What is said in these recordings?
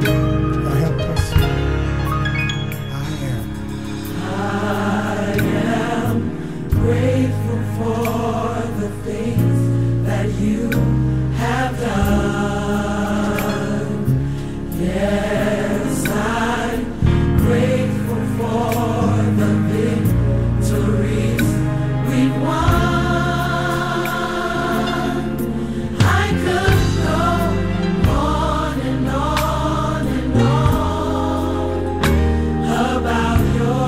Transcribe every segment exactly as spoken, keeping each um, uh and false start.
Help us. I am. I am grateful for the things that you have done. Yes, I'm grateful for the victories we've won. I could go on and on and on about your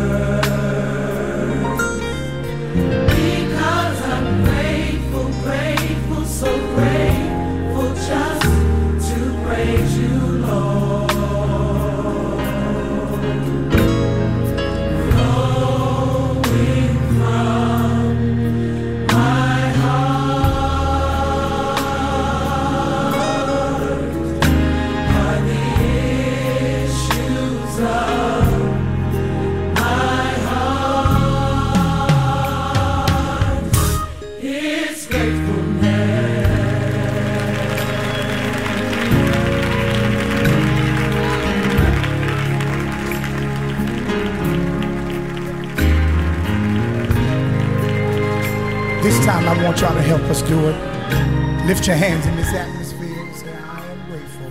word, because I'm grateful, grateful, so grateful just to praise you, Lord. Flowing from my heart are the issues of my heart. It's gratefulness. This time I want y'all to help us do it. Lift your hands in this atmosphere and say, I am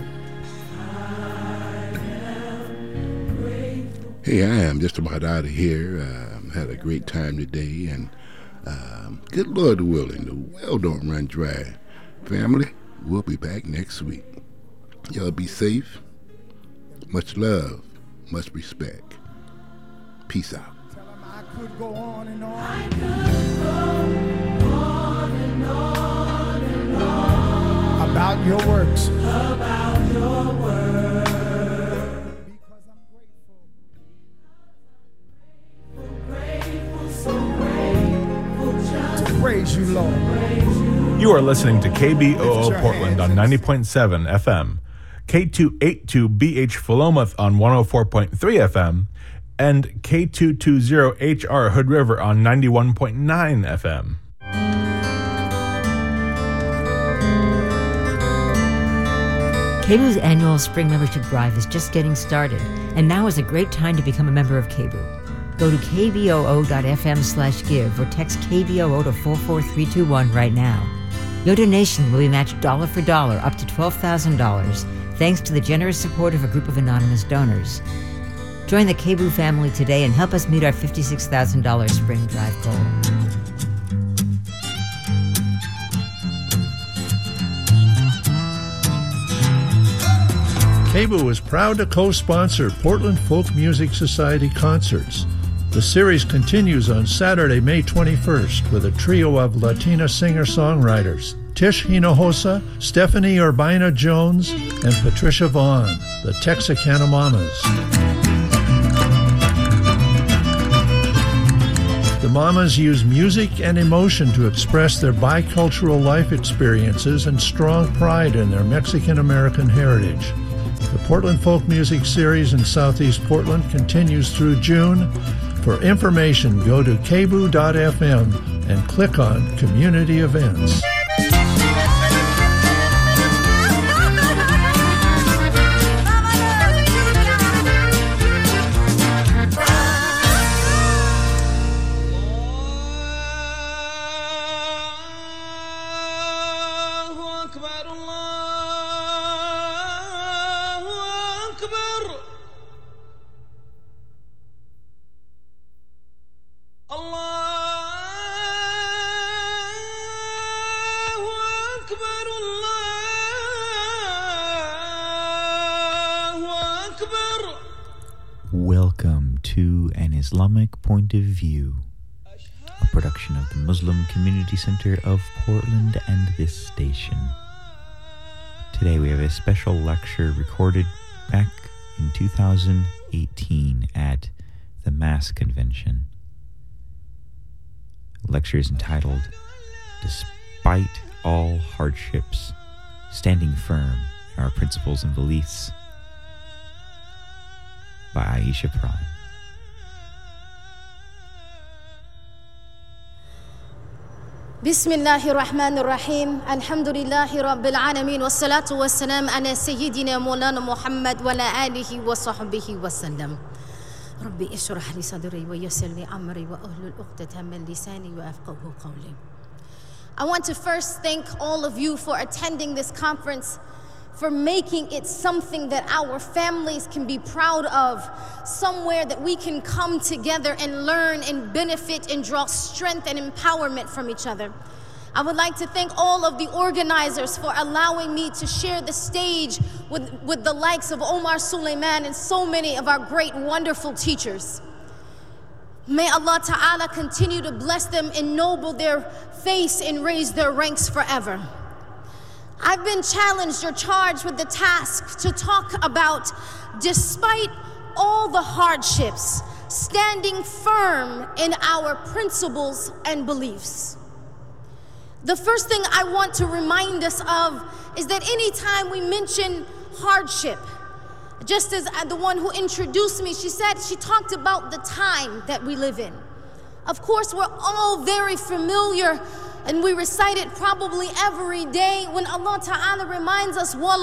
grateful. Hey, I am just about out of here. Uh, had a great time today, and um, good Lord willing, the well don't run dry. Family, we'll be back next week. Y'all be safe. Much love, much respect. Peace out. Tell them I could go on and on. I could go on and on and on About your works. about your word. Because I'm Grateful, grateful so grateful just to praise you, Lord. praise you. You are listening to K B O O Lift your Portland hands on and ninety point seven F M, K two eighty-two B H Philomath on one oh four point three F M, and K two twenty H R Hood River on ninety-one point nine F M. K B U's annual spring membership drive is just getting started, and now is a great time to become a member of K B U. Go to k b o o dot f m slash give or text K B O O to four four three two one right now. Your donation will be matched dollar for dollar up to twelve thousand dollars, thanks to the generous support of a group of anonymous donors. Join the K B U family today and help us meet our fifty-six thousand dollars spring drive goal. K B U is proud to co-sponsor Portland Folk Music Society concerts. The series continues on Saturday, May twenty-first, with a trio of Latina singer-songwriters, Tish Hinojosa, Stephanie Urbina Jones, and Patricia Vaughn, the Texarkana Mamas. The Mamas use music and emotion to express their bicultural life experiences and strong pride in their Mexican-American heritage. The Portland Folk Music Series in Southeast Portland continues through June. For information, go to k b u dot f m and click on Community Events. Welcome to An Islamic Point of View, a production of the Muslim Community Center of Portland and this station. Today we have a special lecture recorded back in two thousand eighteen at the Mass Convention. The lecture is entitled, Despite All Hardships, Standing Firm in Our Principles and Beliefs, by Aisha Prime. بسم الله الرحمن الرحيم الحمد لله رب العالمين والصلاة والسلام على سيدنا مولانا محمد وعلى آله وصحبه وسلم ربي اشرح لي صدري ويسر لي أمري وأهل العقدة من لساني وأفقهوا قولي. I want to first thank all of you for attending this conference, for making it something that our families can be proud of, somewhere that we can come together and learn and benefit and draw strength and empowerment from each other. I would like to thank all of the organizers for allowing me to share the stage with, with the likes of Omar Suleiman and so many of our great, wonderful teachers. May Allah Ta'ala continue to bless them, ennoble their face, and raise their ranks forever. I've been challenged or charged with the task to talk about, despite all the hardships, standing firm in our principles and beliefs. The first thing I want to remind us of is that anytime we mention hardship, just as the one who introduced me, she said, she talked about the time that we live in. Of course, we're all very familiar, and we recite it probably every day when Allah Ta'ala reminds us, وَالْعَصْرِ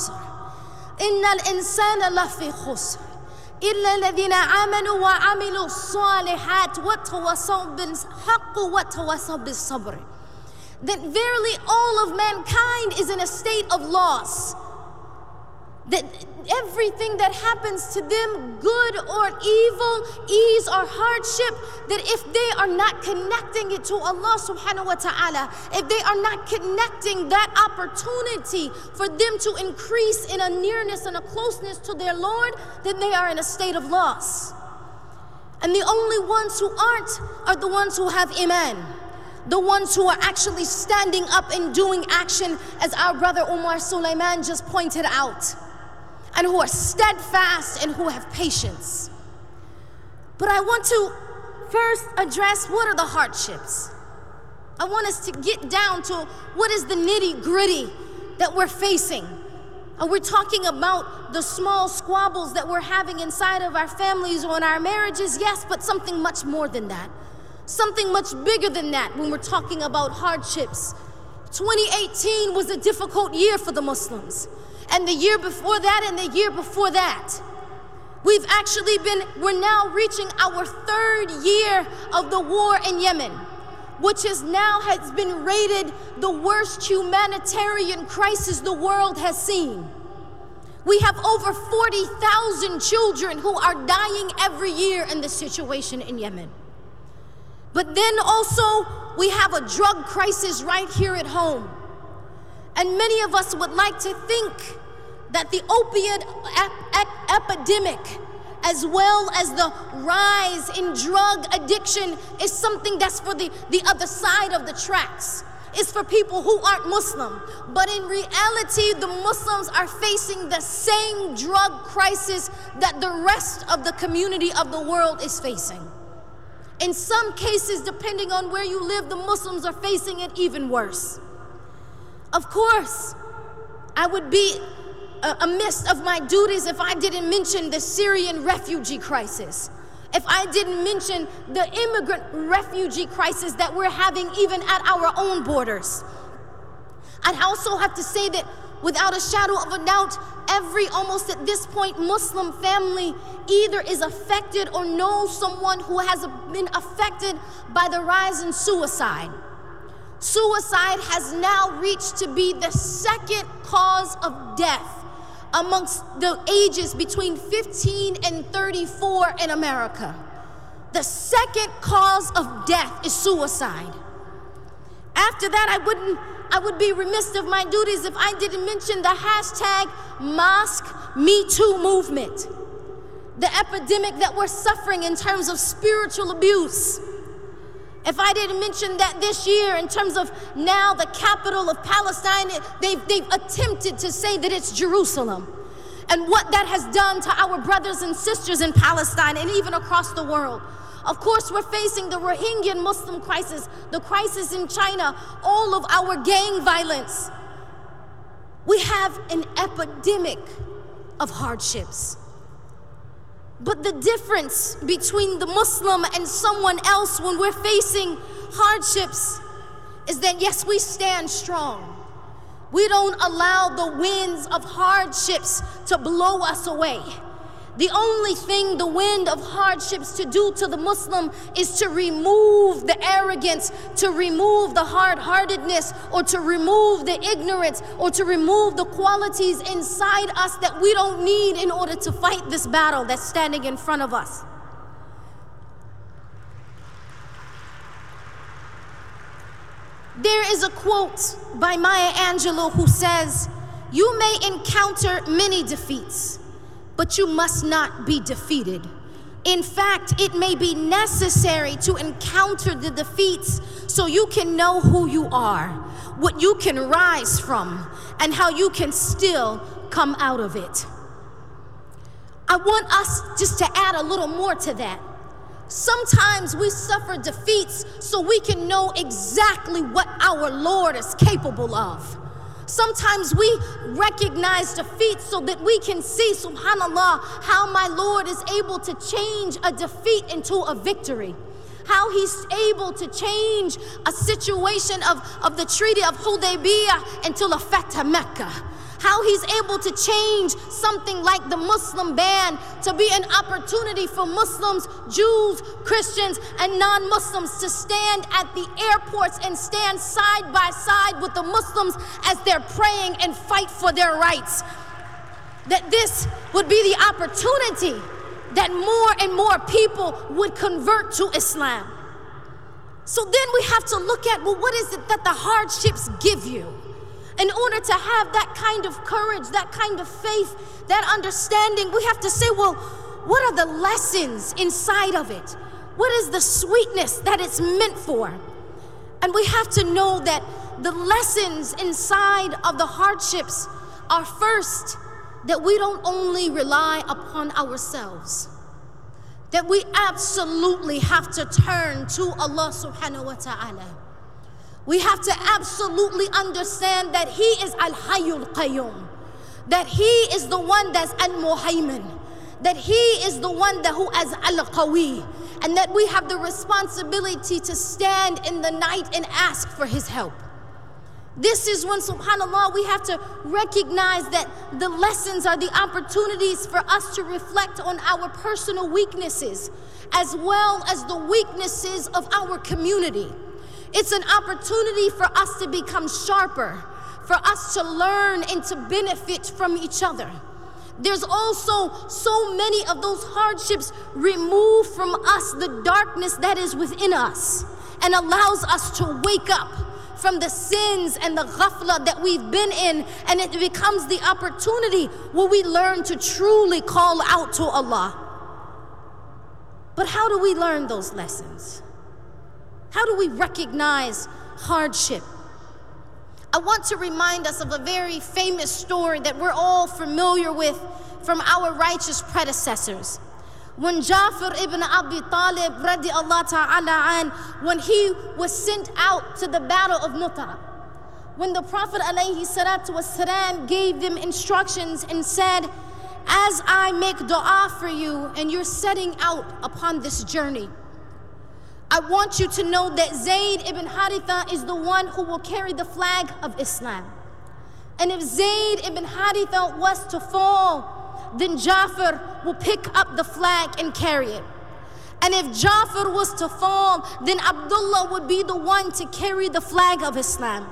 إِنَّ الْإِنسَانَ لَفِي خُسْرٍ إِلَّا الَّذِينَ آمَنُوا وَعَمِلُوا الصَّالِحَاتِ وَتَوَصَوْا بِالْحَقِّ وَتَوَصَوْا بِالصَّبْرِ. That verily all of mankind is in a state of loss. That everything that happens to them, good or evil, ease or hardship, that if they are not connecting it to Allah subhanahu wa ta'ala, if they are not connecting that opportunity for them to increase in a nearness and a closeness to their Lord, then they are in a state of loss. And the only ones who aren't are the ones who have iman, the ones who are actually standing up and doing action, as our brother Omar Suleiman just pointed out, and who are steadfast and who have patience. But I want to first address, what are the hardships? I want us to get down to what is the nitty-gritty that we're facing. Are we talking about the small squabbles that we're having inside of our families or in our marriages? Yes, but something much more than that. Something much bigger than that when we're talking about hardships. twenty eighteen was a difficult year for the Muslims. And the year before that, and the year before that. We've actually been, we're now reaching our third year of the war in Yemen, which is now has been rated the worst humanitarian crisis the world has seen. We have over forty thousand children who are dying every year in this situation in Yemen. But then also, we have a drug crisis right here at home. And many of us would like to think that the opiate ep- ep- epidemic, as well as the rise in drug addiction, is something that's for the, the other side of the tracks. It's for people who aren't Muslim. But in reality, the Muslims are facing the same drug crisis that the rest of the community of the world is facing. In some cases, depending on where you live, the Muslims are facing it even worse. Of course, I would be amiss of my duties if I didn't mention the Syrian refugee crisis, if I didn't mention the immigrant refugee crisis that we're having even at our own borders. I'd also have to say that without a shadow of a doubt, every, almost at this point, Muslim family either is affected or knows someone who has been affected by the rise in suicide. Suicide has now reached to be the second cause of death amongst the ages between fifteen and thirty-four in America. The second cause of death is suicide. After that, I wouldn't, I would be remiss of my duties if I didn't mention the hashtag Mosque Me Too movement, the epidemic that we're suffering in terms of spiritual abuse. If I didn't mention that this year, in terms of now the capital of Palestine, they've, they've attempted to say that it's Jerusalem, and what that has done to our brothers and sisters in Palestine and even across the world. Of course, we're facing the Rohingya Muslim crisis, the crisis in China, all of our gang violence. We have an epidemic of hardships. But the difference between the Muslim and someone else when we're facing hardships is that yes, we stand strong. We don't allow the winds of hardships to blow us away. The only thing the wind of hardships to do to the Muslim is to remove the arrogance, to remove the hard-heartedness, or to remove the ignorance, or to remove the qualities inside us that we don't need in order to fight this battle that's standing in front of us. There is a quote by Maya Angelou who says, "You may encounter many defeats, but you must not be defeated. In fact, it may be necessary to encounter the defeats so you can know who you are, what you can rise from, and how you can still come out of it." I want us just to add a little more to that. Sometimes we suffer defeats so we can know exactly what our Lord is capable of. Sometimes we recognize defeat so that we can see, subhanAllah, how my Lord is able to change a defeat into a victory. How he's able to change a situation of, of the Treaty of Hudaybiyah into the Fatah Mecca. How he's able to change something like the Muslim ban to be an opportunity for Muslims, Jews, Christians, and non-Muslims to stand at the airports and stand side by side with the Muslims as they're praying and fight for their rights. That this would be the opportunity that more and more people would convert to Islam. So then we have to look at, well, what is it that the hardships give you? In order to have that kind of courage, that kind of faith, that understanding, we have to say, well, what are the lessons inside of it? What is the sweetness that it's meant for? And we have to know that the lessons inside of the hardships are, first, that we don't only rely upon ourselves, that we absolutely have to turn to Allah subhanahu wa ta'ala. We have to absolutely understand that He is Al-Hayyul Qayyum, that He is the one that's Al-Muhaymin, that He is the one that who is Al-Qawi, and that we have the responsibility to stand in the night and ask for His help. This is when, subhanAllah, we have to recognize that the lessons are the opportunities for us to reflect on our personal weaknesses, as well as the weaknesses of our community. It's an opportunity for us to become sharper, for us to learn and to benefit from each other. There's also so many of those hardships remove from us the darkness that is within us and allows us to wake up from the sins and the ghafla that we've been in, and it becomes the opportunity where we learn to truly call out to Allah. But how do we learn those lessons? How do we recognize hardship? I want to remind us of a very famous story that we're all familiar with from our righteous predecessors. When Ja'far ibn Abi Talib radiallahu ta'ala an, when he was sent out to the battle of Mu'tah, when the Prophet alayhi salatu wasalam gave them instructions and said, as I make dua for you and you're setting out upon this journey, I want you to know that Zayd ibn Haritha is the one who will carry the flag of Islam. And if Zayd ibn Haritha was to fall, then Ja'far will pick up the flag and carry it. And if Ja'far was to fall, then Abdullah would be the one to carry the flag of Islam.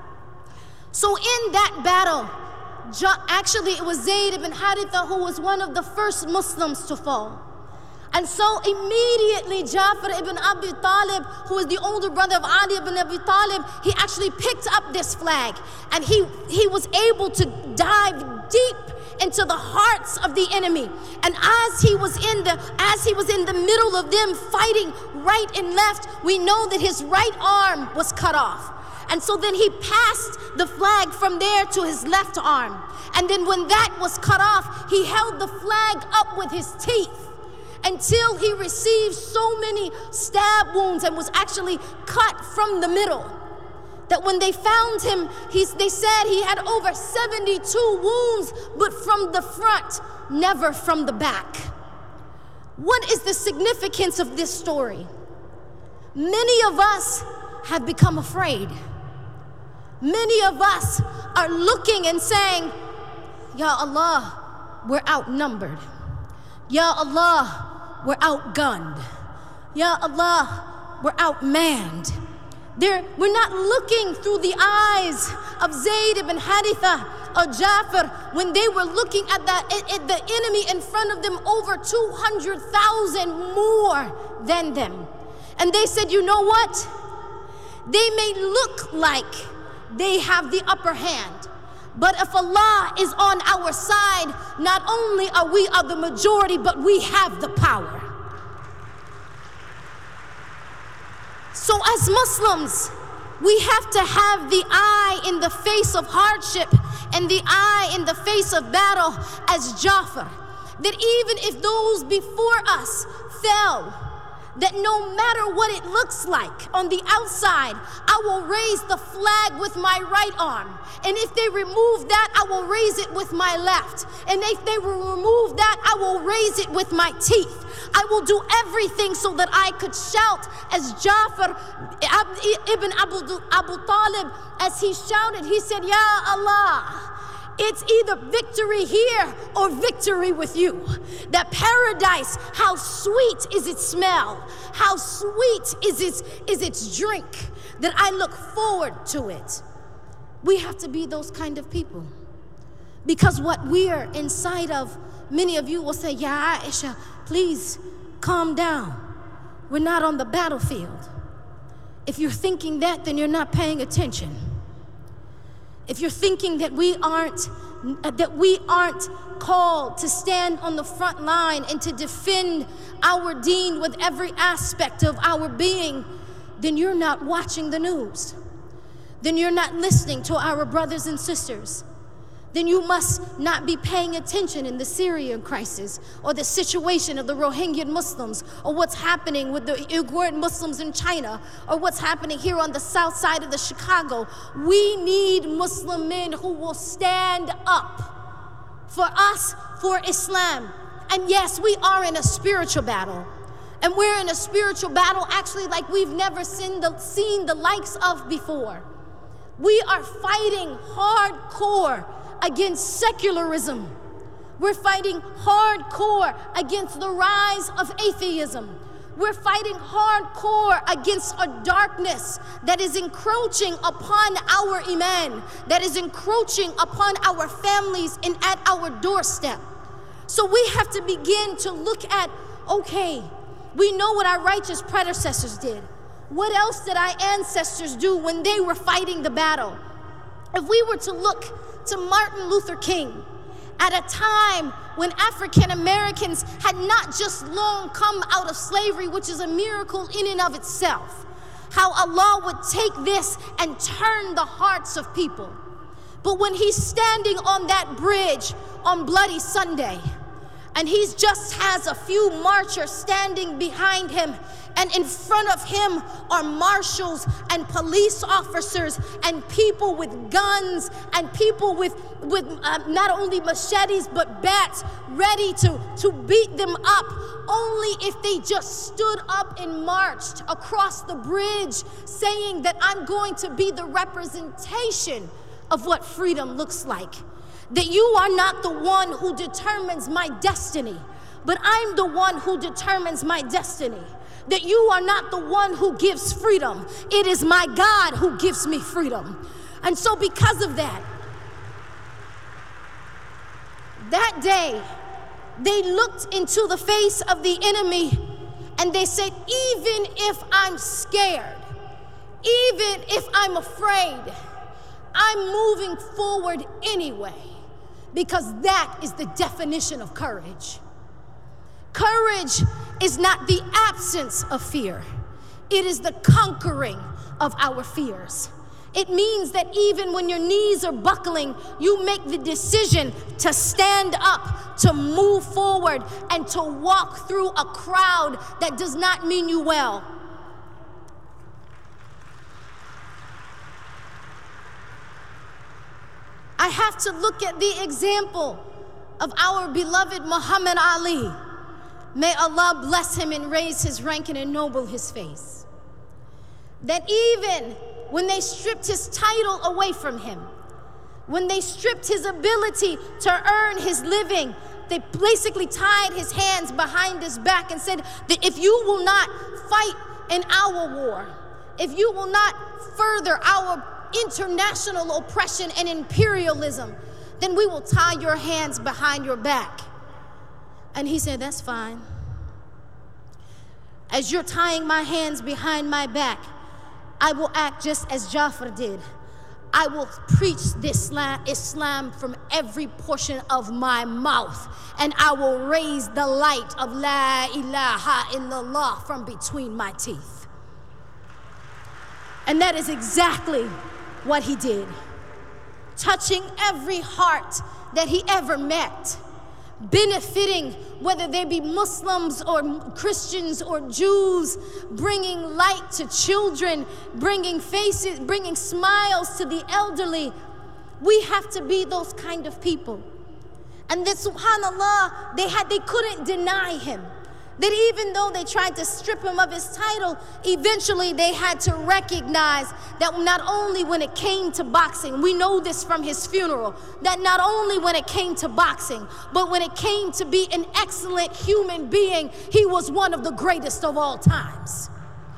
So in that battle, actually it was Zayd ibn Haritha who was one of the first Muslims to fall. And so immediately Ja'far ibn Abi Talib, who is the older brother of Ali ibn Abi Talib, he actually picked up this flag, and he, he was able to dive deep into the hearts of the enemy. And as he was in the as he was in the middle of them fighting right and left, we know that his right arm was cut off. And so then he passed the flag from there to his left arm. And then when that was cut off, he held the flag up with his teeth until he received so many stab wounds and was actually cut from the middle, that when they found him, he's, they said he had over seventy-two wounds, but from the front, never from the back. What is the significance of this story? Many of us have become afraid. Many of us are looking and saying, Ya Allah, we're outnumbered. Ya Allah, we're outgunned. Ya Allah, we're outmanned. There, we're not looking through the eyes of Zayd ibn Haritha or Jafar when they were looking at, that, at the enemy in front of them, over two hundred thousand more than them. And they said, you know what? They may look like they have the upper hand, but if Allah is on our side, not only are we of the majority, but we have the power. So as Muslims, we have to have the eye in the face of hardship and the eye in the face of battle as Jafar. That even if those before us fell, that no matter what it looks like on the outside, I will raise the flag with my right arm. And if they remove that, I will raise it with my left. And if they will remove that, I will raise it with my teeth. I will do everything so that I could shout as Jafar ibn Abu, Abu Talib, as he shouted, he said, Ya Allah, it's either victory here or victory with you. That paradise, how sweet is its smell, how sweet is its, is its drink, that I look forward to it. We have to be those kind of people. Because what we're inside of, many of you will say, Ya Aisha, please calm down. We're not on the battlefield. If you're thinking that, then you're not paying attention. If you're thinking that we aren't that we aren't called to stand on the front line and to defend our deen with every aspect of our being, then you're not watching the news. Then you're not listening to our brothers and sisters. Then you must not be paying attention in the Syrian crisis or the situation of the Rohingya Muslims or what's happening with the Uyghur Muslims in China or what's happening here on the south side of the Chicago. We need Muslim men who will stand up for us, for Islam. And yes, we are in a spiritual battle. And we're in a spiritual battle actually like we've never seen the, seen the likes of before. We are fighting hardcore against secularism. We're fighting hardcore against the rise of atheism. We're fighting hardcore against a darkness that is encroaching upon our iman, that is encroaching upon our families and at our doorstep. So we have to begin to look at, okay, we know what our righteous predecessors did. What else did our ancestors do when they were fighting the battle? If we were to look to Martin Luther King at a time when African Americans had not just long come out of slavery, which is a miracle in and of itself, how Allah would take this and turn the hearts of people. But when he's standing on that bridge on Bloody Sunday, and he just has a few marchers standing behind him, and in front of him are marshals and police officers and people with guns and people with, with uh, not only machetes but bats ready to, to beat them up, only if they just stood up and marched across the bridge saying that I'm going to be the representation of what freedom looks like. That you are not the one who determines my destiny, but I'm the one who determines my destiny. That you are not the one who gives freedom. It is my God who gives me freedom. And so because of that, that day, they looked into the face of the enemy and they said, even if I'm scared, even if I'm afraid, I'm moving forward anyway, because that is the definition of courage. Courage is not the absence of fear. It is the conquering of our fears. It means that even when your knees are buckling, you make the decision to stand up, to move forward, and to walk through a crowd that does not mean you well. I have to look at the example of our beloved Muhammad Ali. May Allah bless him and raise his rank and ennoble his face. that even when they stripped his title away from him, when they stripped his ability to earn his living, they basically tied his hands behind his back and said that if you will not fight in our war, if you will not further our international oppression and imperialism, then we will tie your hands behind your back. And he said, that's fine. As you're tying my hands behind my back, I will act just as Jafar did. I will preach this Islam from every portion of my mouth, and I will raise the light of La ilaha illallah from between my teeth. And that is exactly what he did, touching every heart that he ever met, benefiting whether they be Muslims or Christians or Jews, bringing light to children, bringing faces, bringing smiles to the elderly. We have to be those kind of people. And that, subhanAllah, they had they couldn't deny him. That even though they tried to strip him of his title, eventually they had to recognize that not only when it came to boxing, we know this from his funeral, that not only when it came to boxing, but when it came to be an excellent human being, he was one of the greatest of all times.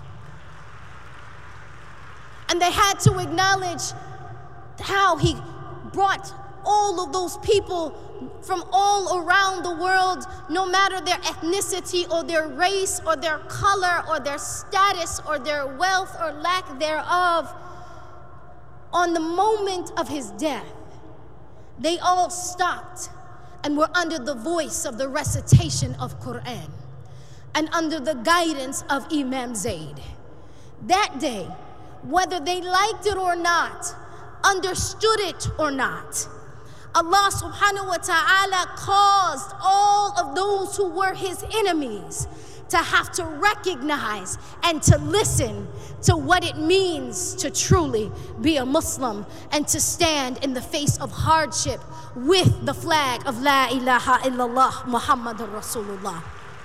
And they had to acknowledge how he brought all of those people from all around the world, no matter their ethnicity or their race or their color or their status or their wealth or lack thereof, on the moment of his death, they all stopped and were under the voice of the recitation of Quran and under the guidance of Imam Zayd. That day, whether they liked it or not, understood it or not, Allah subhanahu wa ta'ala caused all of those who were his enemies to have to recognize and to listen to what it means to truly be a Muslim and to stand in the face of hardship with the flag of La ilaha illallah Muhammadur Rasulullah.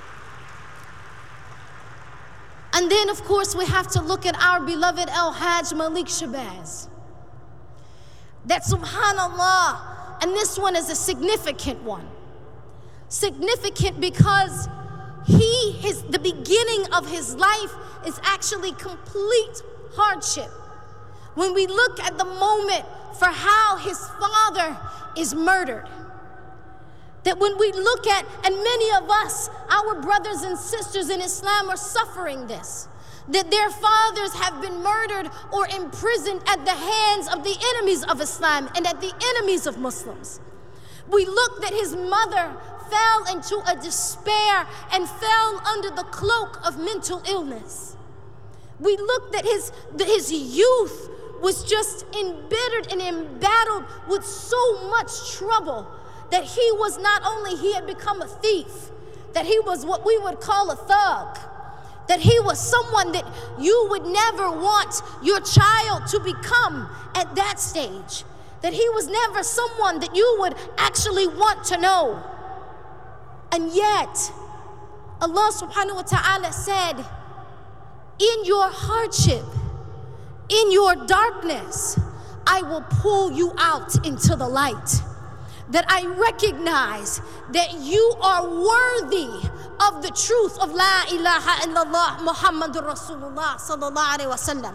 And then of course we have to look at our beloved Al-Hajj Malik Shabazz. That subhanallah, and this one is a significant one. Significant because he, his, the beginning of his life is actually complete hardship. When we look at the moment for how his father is murdered, that when we look at, and many of us, our brothers and sisters in Islam are suffering this, that their fathers have been murdered or imprisoned at the hands of the enemies of Islam and at the enemies of Muslims. We look that his mother fell into a despair and fell under the cloak of mental illness. We look that his, that his youth was just embittered and embattled with so much trouble that he was not only, he had become a thief, that he was what we would call a thug, that he was someone that you would never want your child to become at that stage, that he was never someone that you would actually want to know. And yet, Allah subhanahu wa ta'ala said, in your hardship, in your darkness, I will pull you out into the light. That I recognize that you are worthy of the truth of La ilaha illallah Muhammadur Rasulullah sallallahu alaihi wasallam.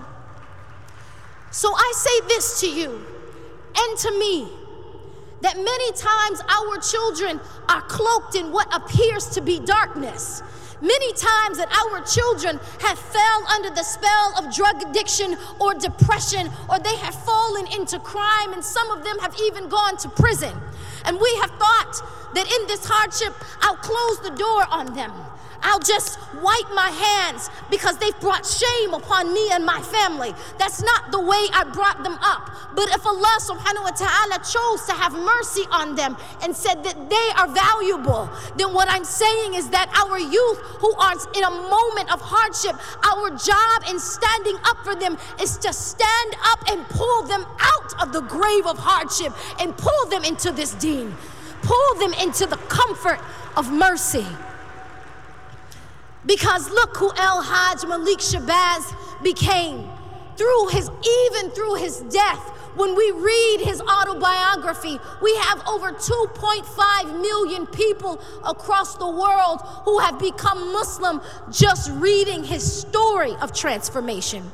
So I say this to you and to me, that many times our children are cloaked in what appears to be darkness. Many times that our children have fell under the spell of drug addiction or depression, or they have fallen into crime, and some of them have even gone to prison. And we have thought that in this hardship, I'll close the door on them. I'll just wipe my hands because they've brought shame upon me and my family. That's not the way I brought them up. But if Allah subhanahu wa ta'ala chose to have mercy on them and said that they are valuable, then what I'm saying is that our youth who are in a moment of hardship, our job in standing up for them is to stand up and pull them out of the grave of hardship and pull them into this deen. Pull them into the comfort of mercy. Because look who Al-Hajj Malik Shabazz became. through his, even through his death, when we read his autobiography, we have over two point five million people across the world who have become Muslim just reading his story of transformation.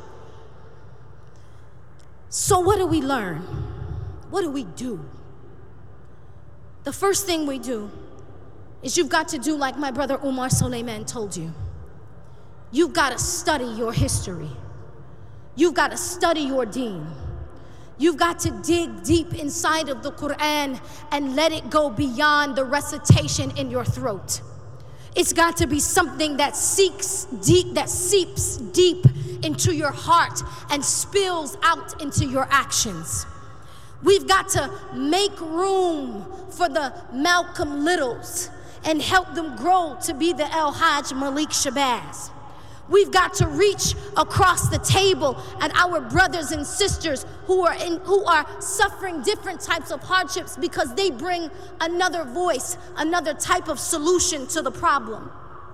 So what do we learn? What do we do? The first thing we do is you've got to do like my brother Umar Suleiman told you. You've got to study your history. You've got to study your deen. You've got to dig deep inside of the Quran and let it go beyond the recitation in your throat. It's got to be something that seeks deep, that seeps deep into your heart and spills out into your actions. We've got to make room for the Malcolm Littles and help them grow to be the El Hajj Malik Shabazz. We've got to reach across the table at our brothers and sisters who are in, who are suffering different types of hardships because they bring another voice, another type of solution to the problem.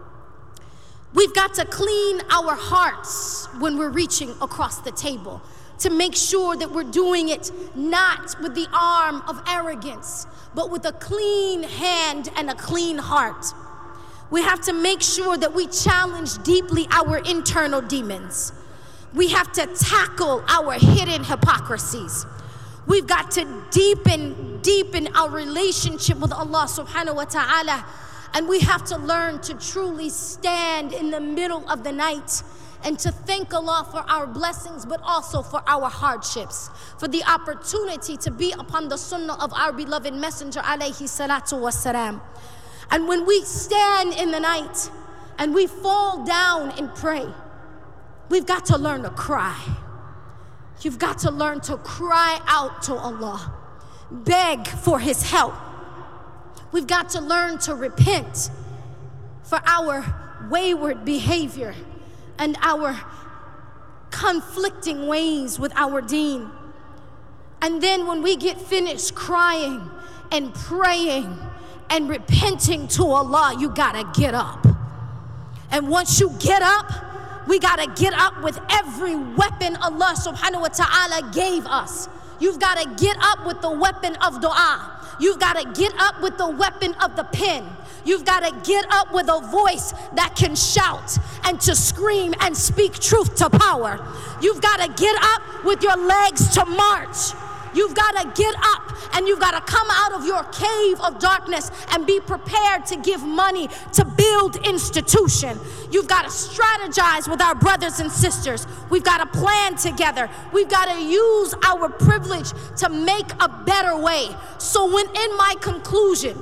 We've got to clean our hearts when we're reaching across the table to make sure that we're doing it not with the arm of arrogance, but with a clean hand and a clean heart. We have to make sure that we challenge deeply our internal demons. We have to tackle our hidden hypocrisies. We've got to deepen, deepen our relationship with Allah subhanahu wa ta'ala. And we have to learn to truly stand in the middle of the night and to thank Allah for our blessings, but also for our hardships, for the opportunity to be upon the sunnah of our beloved messenger alayhi salatu wassalam. And when we stand in the night and we fall down and pray, we've got to learn to cry. You've got to learn to cry out to Allah, beg for his help. We've got to learn to repent for our wayward behavior and our conflicting ways with our deen. And then when we get finished crying and praying and repenting to Allah, you gotta get up. And once you get up, we gotta get up with every weapon Allah subhanahu wa ta'ala gave us. You've gotta get up with the weapon of dua. You've gotta get up with the weapon of the pen. You've gotta get up with a voice that can shout and to scream and speak truth to power. You've gotta get up with your legs to march. You've got to get up and you've got to come out of your cave of darkness and be prepared to give money to build institution. You've got to strategize with our brothers and sisters. We've got to plan together. We've got to use our privilege to make a better way. So when in my conclusion,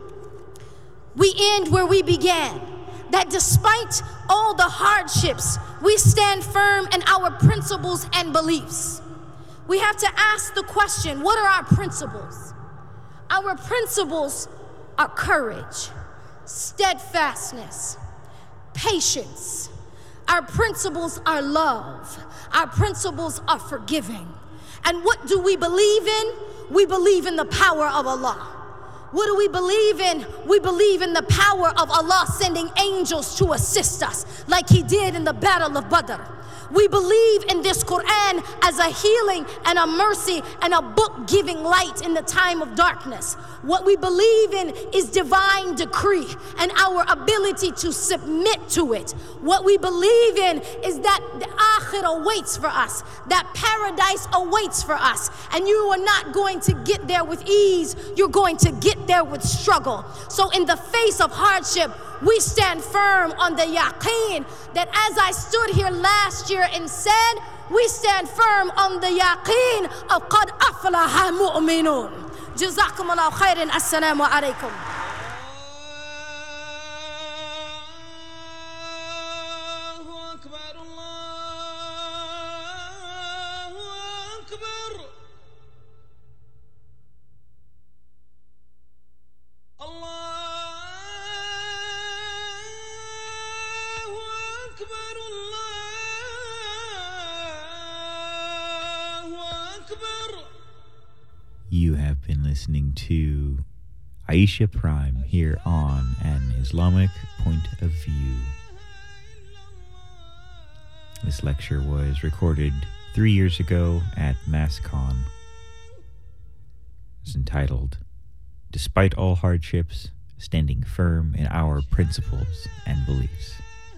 we end where we began, that despite all the hardships, we stand firm in our principles and beliefs. We have to ask the question, what are our principles? Our principles are courage, steadfastness, patience. Our principles are love. Our principles are forgiving. And what do we believe in? We believe in the power of Allah. What do we believe in? We believe in the power of Allah sending angels to assist us, like he did in the Battle of Badr. We believe in this Quran as a healing and a mercy and a book giving light in the time of darkness. What we believe in is divine decree and our ability to submit to it. What we believe in is that the akhirah awaits for us, that paradise awaits for us, and you are not going to get there with ease, you're going to get there with struggle. So in the face of hardship, we stand firm on the yaqeen that as I stood here last year and said, we stand firm on the yaqeen of qad aflaha mu'minun. Jazakumullahu khairan. Assalamu alaikum. You have been listening to Aisha Prime here on An Islamic Point of View. This lecture was recorded three years ago at MassCon. It's entitled, Despite All Hardships, Standing Firm in Our Principles and Beliefs.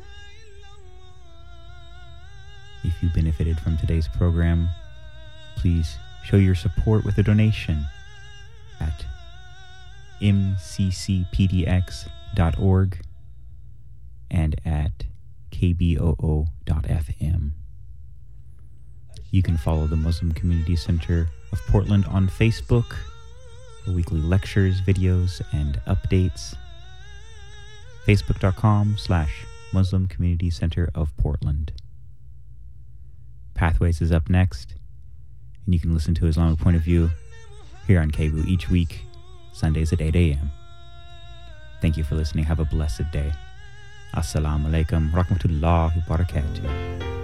If you benefited from today's program, please show your support with a donation at m c c p d x dot org and at k b o o dot f m. You can follow the Muslim Community Center of Portland on Facebook for weekly lectures, videos, and updates. Facebook.com slash Muslim Community Center of Portland. Pathways is up next, and you can listen to Islamic Point of View here on K B O O each week, Sundays at eight a.m. Thank you for listening. Have a blessed day. Assalamu alaikum rahmatullahi wa barakatuh.